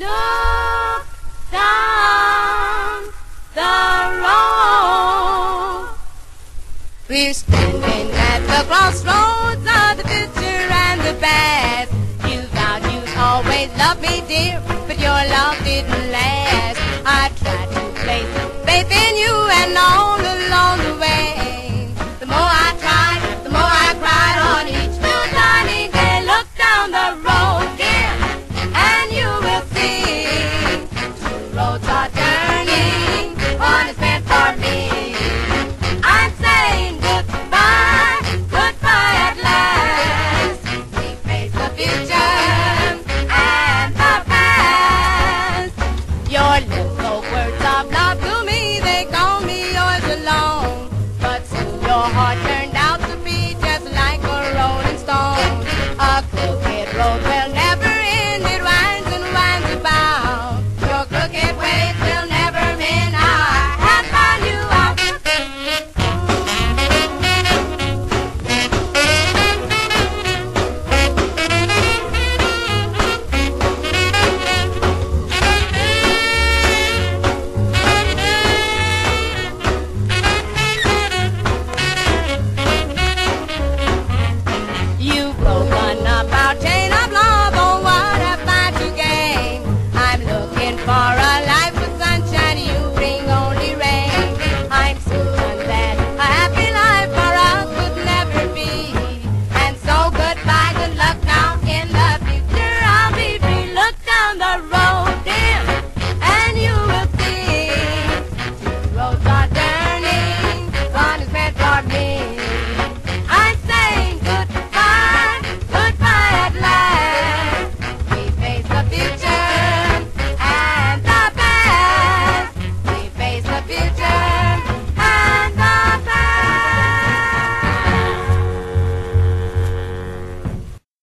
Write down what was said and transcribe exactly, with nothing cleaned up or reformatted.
Look down the road. We're standing at the crossroads of the future and the past. You vowed you'd always love me, dear, but your love didn't last. I tried to place faith in you, and all along the way